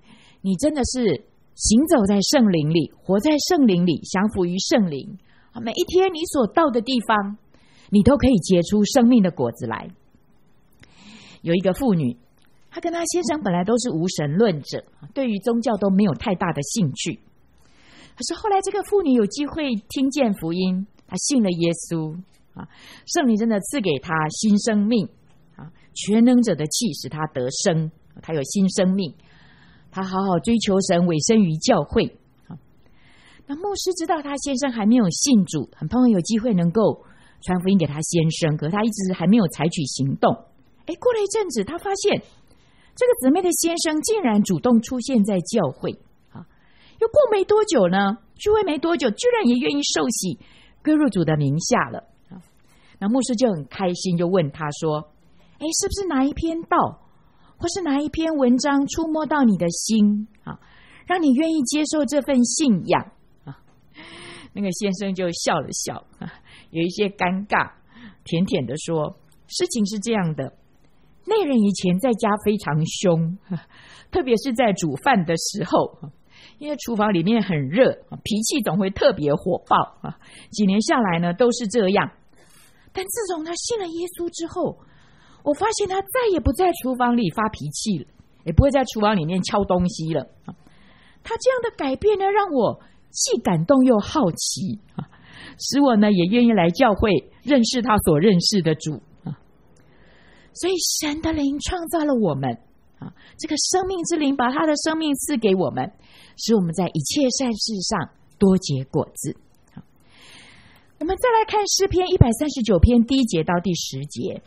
你真的是行走在圣灵里，活在圣灵里，降服于圣灵。每一天你所到的地方，你都可以结出生命的果子来。有一个妇女，她跟她先生本来都是无神论者，对于宗教都没有太大的兴趣。可是后来这个妇女有机会听见福音，她信了耶稣啊，圣灵真的赐给她新生命啊，全能者的气使她得生，她有新生命，她好好追求神，委身于教会。那牧师知道他先生还没有信主，很盼望有机会能够传福音给他先生，可他一直还没有采取行动。哎，过了一阵子，他发现这个姊妹的先生竟然主动出现在教会啊！又过没多久呢，聚会没多久，居然也愿意受洗，归入主的名下了啊！那牧师就很开心，就问他说：“哎，是不是哪一篇道，或是哪一篇文章触摸到你的心啊，让你愿意接受这份信仰？”那个先生就笑了笑，有一些尴尬，甜甜的说：“事情是这样的，那人以前在家非常凶，特别是在煮饭的时候，因为厨房里面很热，脾气总会特别火爆。几年下来呢，都是这样。但自从他信了耶稣之后，我发现他再也不在厨房里发脾气了，也不会在厨房里面敲东西了。他这样的改变呢，让我既感动又好奇，使我呢也愿意来教会认识他所认识的主。所以神的灵创造了我们，这个生命之灵把他的生命赐给我们，使我们在一切善事上多结果子。我们再来看诗篇一百三十九篇第一节到第十节。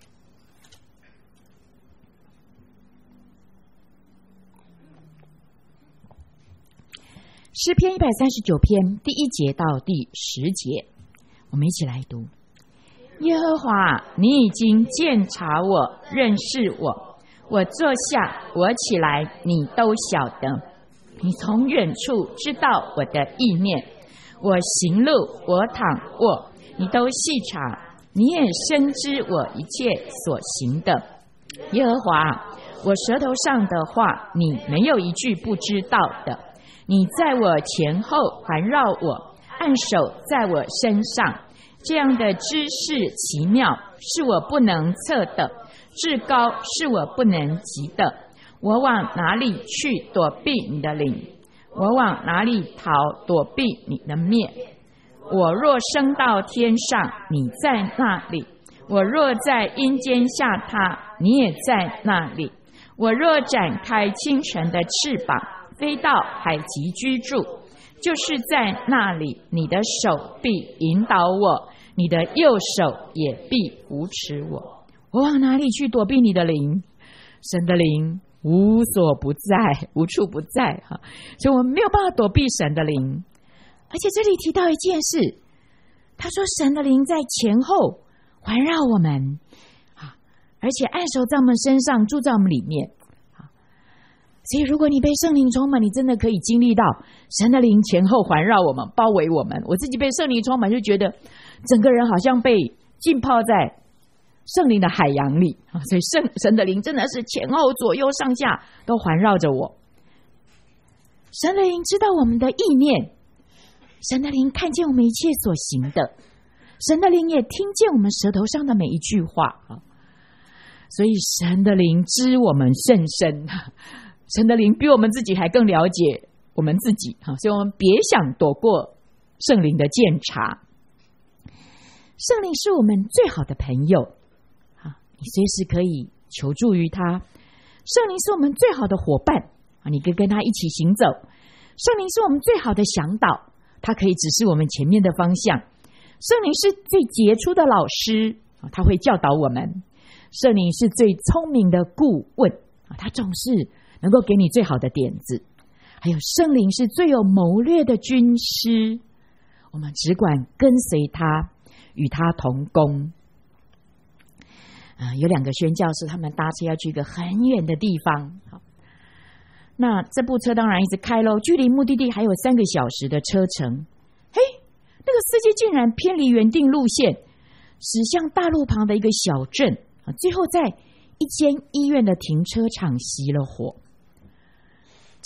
诗篇一百三十九篇第一节到第十节，我们一起来读。耶和华，你已经鉴察我，认识我，我坐下，我起来，你都晓得。你从远处知道我的意念，我行路，我躺卧，你都细察，你也深知我一切所行的。耶和华，我舌头上的话，你没有一句不知道的。你在我前后环绕我，按手在我身上，这样的知识奇妙，是我不能测的，至高是我不能及的。我往哪里去躲避你的灵？我往哪里逃躲避你的面？我若升到天上，你在那里；我若在阴间下榻，你也在那里。我若展开清晨的翅膀，飞到海极居住，就是在那里，你的手必引导我，你的右手也必扶持我。我往哪里去躲避你的灵？神的灵无所不在，无处不在，所以我们没有办法躲避神的灵。而且这里提到一件事，他说神的灵在前后环绕我们，而且按手在我们身上，住在我们里面。所以如果你被圣灵充满，你真的可以经历到神的灵前后环绕我们，包围我们。我自己被圣灵充满，就觉得整个人好像被浸泡在圣灵的海洋里，所以圣神的灵真的是前后左右上下都环绕着我。神的灵知道我们的意念，神的灵看见我们一切所行的，神的灵也听见我们舌头上的每一句话。所以神的灵知我们甚深，神的灵比我们自己还更了解我们自己，所以我们别想躲过圣灵的鉴察。圣灵是我们最好的朋友，你随时可以求助于他。圣灵是我们最好的伙伴，你可以跟他一起行走。圣灵是我们最好的向导，他可以指示我们前面的方向。圣灵是最杰出的老师，他会教导我们。圣灵是最聪明的顾问，他总是能够给你最好的点子。还有圣灵是最有谋略的军师，我们只管跟随他，与他同工。呃、有两个宣教士，他们搭车要去一个很远的地方，好，那这部车当然一直开咯，距离目的地还有三个小时的车程。嘿，那个司机竟然偏离原定路线，驶向大路旁的一个小镇，最后在一间医院的停车场熄了火。这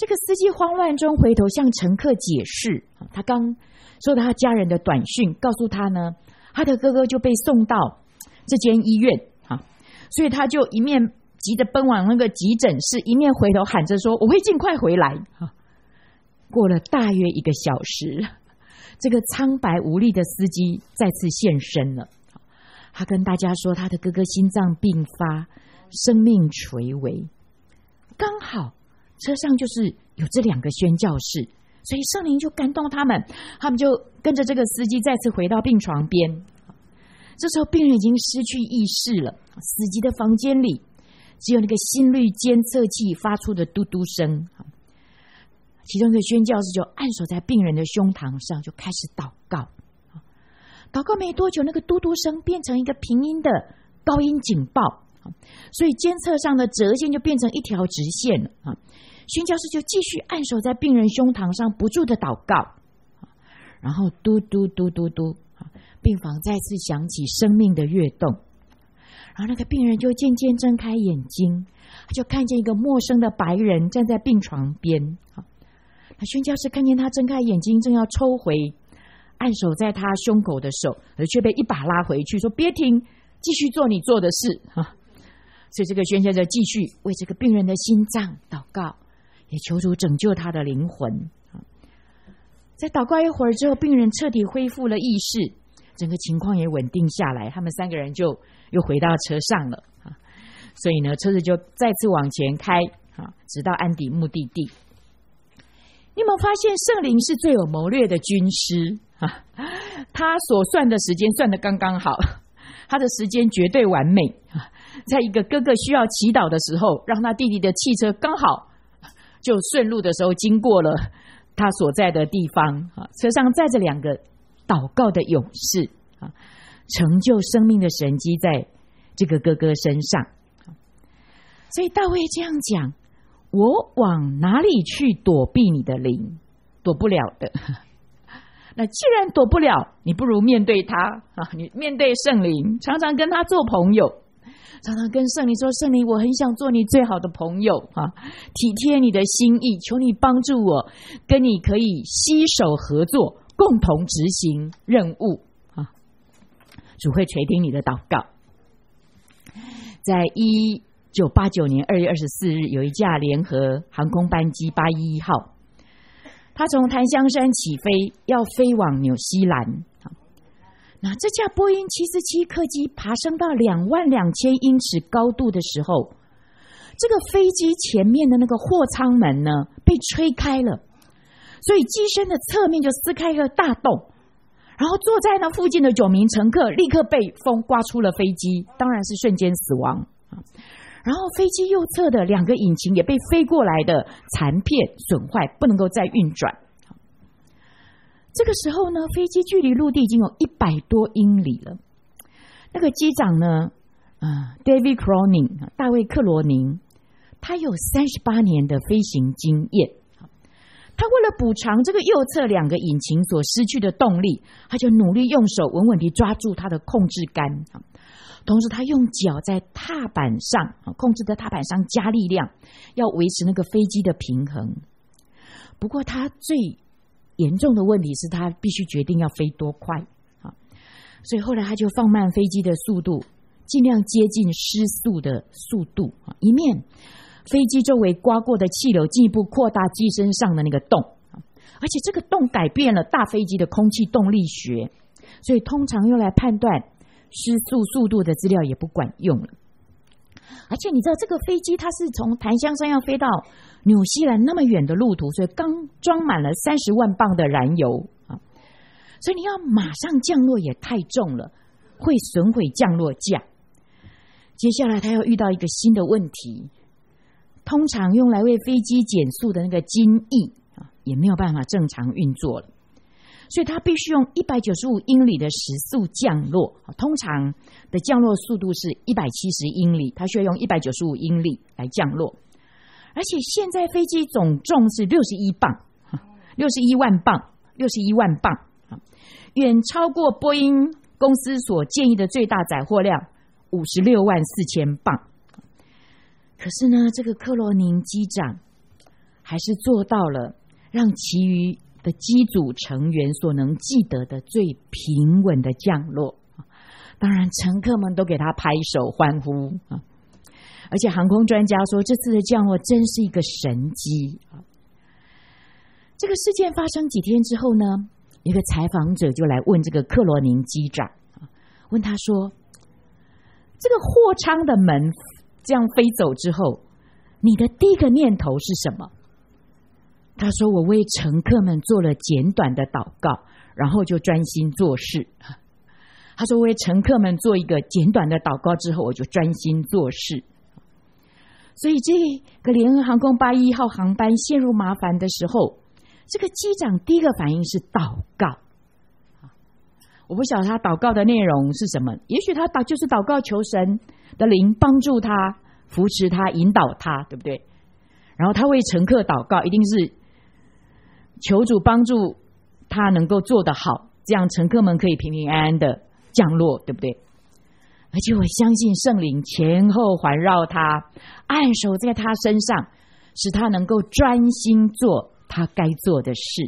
这个司机慌乱中回头向乘客解释，他刚收到他家人的短讯，告诉他呢，他的哥哥就被送到这间医院，所以他就一面急着奔往那个急诊室，一面回头喊着说我会尽快回来。过了大约一个小时，这个苍白无力的司机再次现身了，他跟大家说他的哥哥心脏病发，生命垂危。刚好车上就是有这两个宣教士，所以圣灵就感动他们，他们就跟着这个司机再次回到病床边。这时候病人已经失去意识了，死寂的房间里只有那个心率监测器发出的嘟嘟声。其中一个宣教士就按手在病人的胸膛上，就开始祷告。祷告没多久，那个嘟嘟声变成一个平音的高音警报，所以监测上的折线就变成一条直线了。宣教士就继续按手在病人胸膛上，不住的祷告，然后嘟嘟嘟嘟嘟，病房再次响起生命的跃动。然后那个病人就渐渐睁开眼睛，他就看见一个陌生的白人站在病床边。那宣教士看见他睁开眼睛，正要抽回按手在他胸口的手，而却被一把拉回去，说别停，继续做你做的事。所以这个宣教士继续为这个病人的心脏祷告，也求主拯救他的灵魂。在祷告一会儿之后，病人彻底恢复了意识，整个情况也稳定下来，他们三个人就又回到车上了。所以呢，车子就再次往前开，直到安迪目的地。你有没有发现圣灵是最有谋略的军师？他所算的时间算得刚刚好，他的时间绝对完美。在一个哥哥需要祈祷的时候，让他弟弟的汽车刚好就顺路的时候经过了他所在的地方，车上载着两个祷告的勇士，成就生命的神迹在这个哥哥身上。所以大卫这样讲，我往哪里去躲避你的灵？躲不了的。那既然躲不了，你不如面对他啊！你面对圣灵，常常跟他做朋友，常常跟圣灵说：圣灵，我很想做你最好的朋友啊，体贴你的心意，求你帮助我，跟你可以携手合作，共同执行任务啊！主会垂听你的祷告。在一九八九年二月二十四日，有一架联合航空班机八一一号，它从檀香山起飞，要飞往纽西兰。那这架波音七四七客机爬升到两万两千英尺高度的时候，这个飞机前面的那个货舱门呢被吹开了，所以机身的侧面就撕开一个大洞，然后坐在那附近的九名乘客立刻被风刮出了飞机，当然是瞬间死亡。然后飞机右侧的两个引擎也被飞过来的残片损坏，不能够再运转。这个时候呢，飞机距离陆地已经有一百多英里了。那个机长呢，呃、David Cronin 大卫克罗宁，他有三十八年的飞行经验。他为了补偿这个右侧两个引擎所失去的动力，他就努力用手稳稳地抓住他的控制杆，同时他用脚在踏板上控制的踏板上加力量，要维持那个飞机的平衡。不过他最严重的问题是他必须决定要飞多快，所以后来他就放慢飞机的速度，尽量接近失速的速度，一面飞机周围刮过的气流进一步扩大机身上的那个洞，而且这个洞改变了大飞机的空气动力学，所以通常用来判断失速速度的资料也不管用了。而且你知道这个飞机它是从檀香山要飞到纽西兰那么远的路途，所以刚装满了三十万磅的燃油，所以你要马上降落也太重了，会损毁降落架。接下来他要遇到一个新的问题，通常用来为飞机减速的那个襟翼也没有办法正常运作了，所以他必须用一百九十五英里的时速降落，通常的降落速度是一百七十英里，他需要用一百九十五英里来降落。而且现在飞机总重是六十一磅，六十一万磅，六十一万磅，远超过波音公司所建议的最大载货量五十六万四千磅。可是呢，这个克罗宁机长还是做到了让其余的机组成员所能记得的最平稳的降落。当然乘客们都给他拍手欢呼，而且航空专家说这次的降落真是一个神机。这个事件发生几天之后呢，一个采访者就来问这个克罗宁机长，问他说，这个货舱的门这样飞走之后，你的第一个念头是什么？他说，我为乘客们做了简短的祷告，然后就专心做事。他说，为乘客们做一个简短的祷告之后，我就专心做事。所以这个联合航空八一一号航班陷入麻烦的时候，这个机长第一个反应是祷告。我不晓得他祷告的内容是什么，也许他祷就是祷告求神的灵帮助他、扶持他、引导他，对不对？然后他为乘客祷告，一定是求主帮助他能够做得好，这样乘客们可以平平安安的降落，对不对？而且我相信圣灵前后环绕他，按手在他身上，使他能够专心做他该做的事。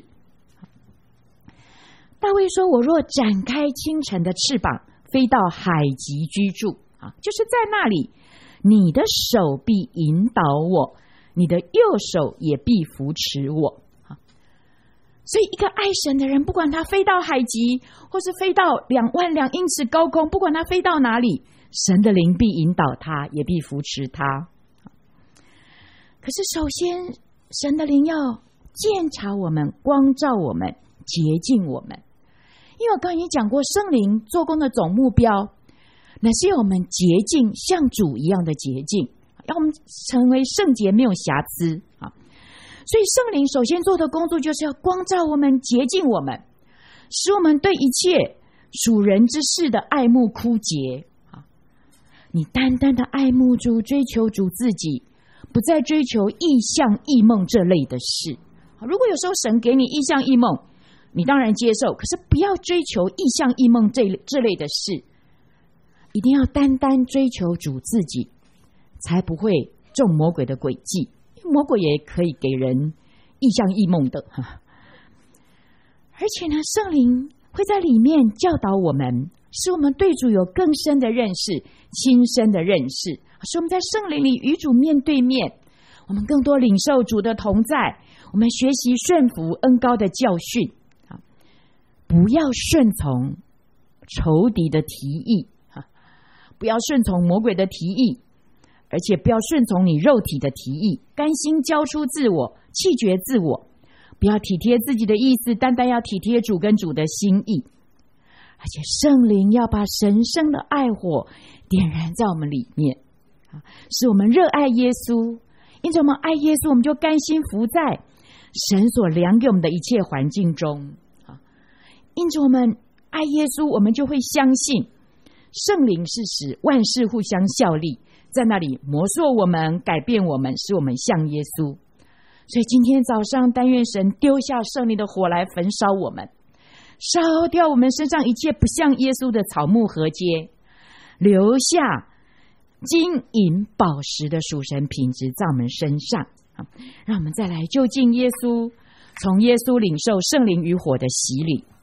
大卫说，我若展开清晨的翅膀，飞到海极居住，啊，就是在那里，你的手必引导我，你的右手也必扶持我。所以一个爱神的人，不管他飞到海极，或是飞到两万两英尺高空，不管他飞到哪里，神的灵必引导他，也必扶持他。可是首先神的灵要鉴察我们，光照我们，洁净我们。因为我刚才已经讲过，圣灵做工的总目标，乃是要我们洁净，像主一样的洁净，让我们成为圣洁，没有瑕疵啊。所以圣灵首先做的工作，就是要光照我们，洁净我们，使我们对一切属人之事的爱慕枯竭啊。你单单的爱慕主，追求主自己，不再追求异象异梦这类的事。如果有时候神给你异象异梦，你当然接受，可是不要追求异象异梦这这类的事，一定要单单追求主自己，才不会中魔鬼的诡计。魔鬼也可以给人异象异梦的，而且呢，圣灵会在里面教导我们，使我们对主有更深的认识，亲身的认识，使我们在圣灵里与主面对面，我们更多领受主的同在，我们学习顺服恩膏的教训，不要顺从仇敌的提议，不要顺从魔鬼的提议，而且不要顺从你肉体的提议，甘心交出自我，弃绝自我，不要体贴自己的意思，单单要体贴主跟主的心意。而且圣灵要把神圣的爱火点燃在我们里面，使我们热爱耶稣。因着我们爱耶稣，我们就甘心服在神所量给我们的一切环境中。因着我们爱耶稣，我们就会相信圣灵是使万事互相效力，在那里磨塑我们，改变我们，使我们像耶稣。所以今天早上，但愿神丢下圣灵的火来焚烧我们，烧掉我们身上一切不像耶稣的草木禾秸，留下金银宝石的属神品质在我们身上，让我们再来就近耶稣，从耶稣领受圣灵与火的洗礼。